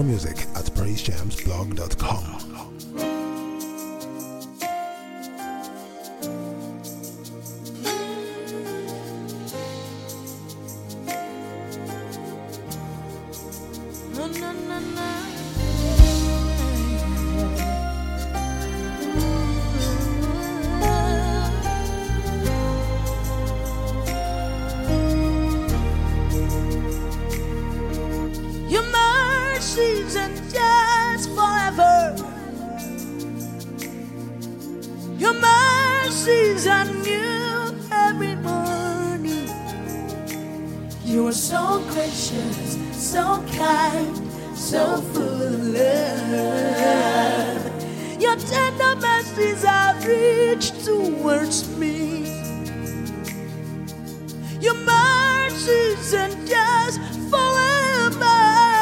More music at praisejamsblog.com. Your mercies endures forever. Your mercies are new every morning. You are so gracious, so kind, so full of love. Your tender mercies are rich towards me. Your mercies endures forever.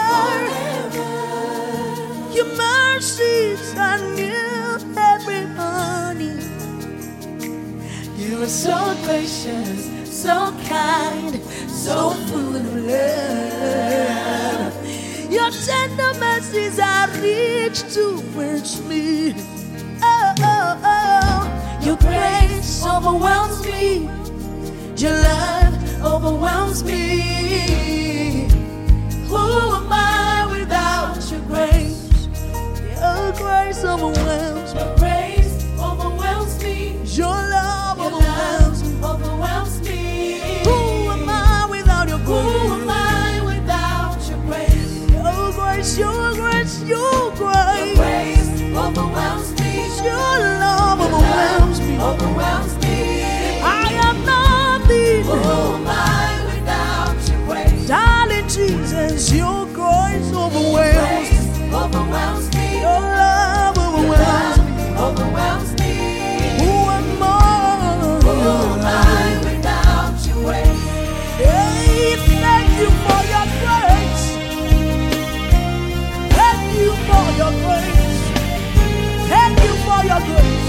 Your mercies are new every morning. You are so gracious, so kind, so full of love. Your tender mercies are rich towards me. Oh, oh, oh. Your grace overwhelms me. Your love overwhelms me. Who am I without your grace? Your grace overwhelms me. Your grace overwhelms me. Your love overwhelms me. Who am I without your grace? Who am I without your grace? Your grace, your grace, your grace. Your grace overwhelms me. Your love overwhelms me. Overwhelms me. I am nothing. Who am I without your grace? Darling Jesus, your grace overwhelms me. Overwhelms me. Your love overwhelms me. Who am I? Who am I without your grace? Hey, thank you for your grace. Thank you for your grace. Thank you for your grace.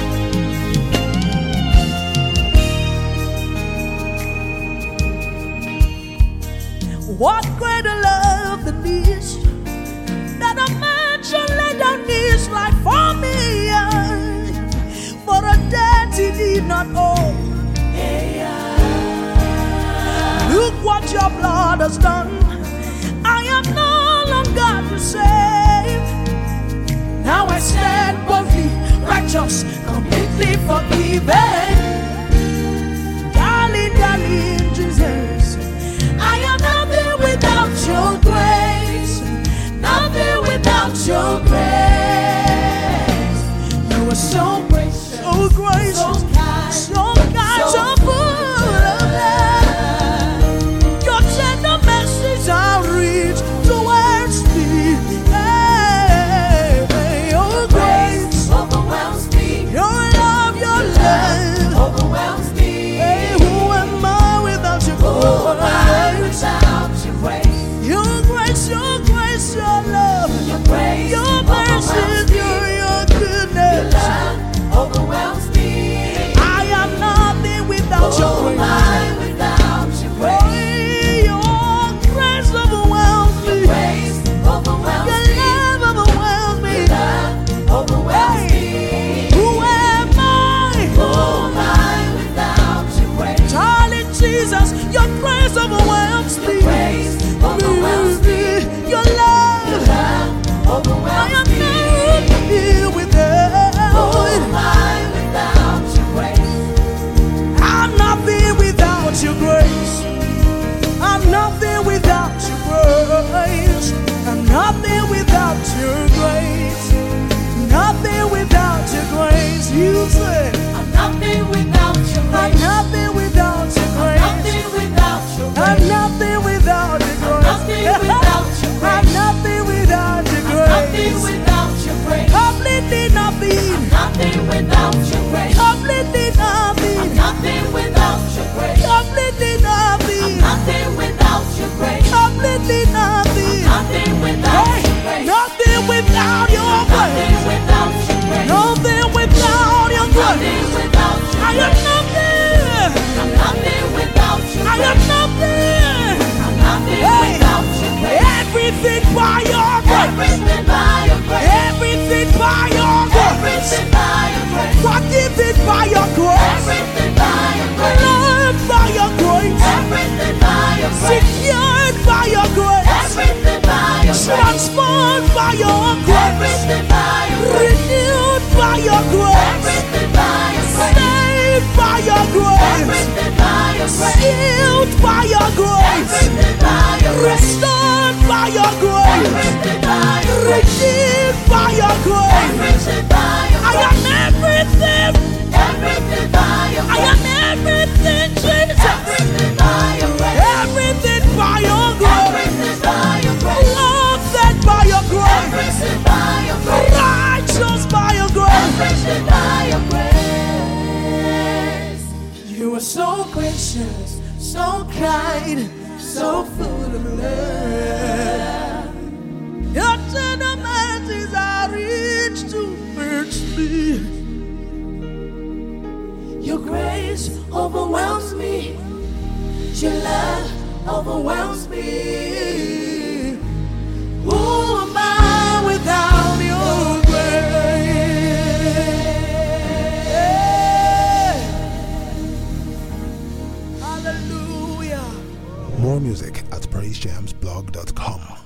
What greater love than this, that a man should lay down his life for me, for a debt he did not owe. Look what your blood has done. I am no longer the same. Now I stand boldly, righteous, completely forgiven. Darling, darling Jesus, I am nothing without your grace. Nothing without your grace. You are so gracious, so gracious, so kind, so full of love. Your tender mercies are rich towards me. Hey, your grace overwhelms me. Your love overwhelms me. Hey, who am I without your grace? Who am I without your grace? Your grace, your grace, your love, your grace, your mercy, your goodness, your love overwhelms me. I am nothing without your grace. Who am I without your grace? Your grace overwhelms me. Your grace overwhelms me. Your love overwhelms me. Your love overwhelms me. Who am I? Who am I without your grace? Darling Jesus, your grace overwhelms me. Your grace overwhelms me. Your love overwhelms me. I am nothing without. Who am I without your grace? I'm nothing without your grace. I'm nothing without your grace. I'm nothing without your grace. Nothing without your grace. You say I'm nothing without your grace. I'm nothing without your grace. I'm nothing without your grace. I'm nothing without your grace. restored by your grace, renewed by your grace, saved by your grace, healed by your grace, restored by your grace, redeemed by your grace. I am everything. I am everything, Jesus. Everything by your grace. Loved by your grace. Righteous by your grace. You are so gracious, so kind, so full of love. Your tender mercies are rich towards me. Your grace overwhelms me. Your love overwhelms me. Who am I without your grace? Hallelujah. More music at praisejamsblog.com.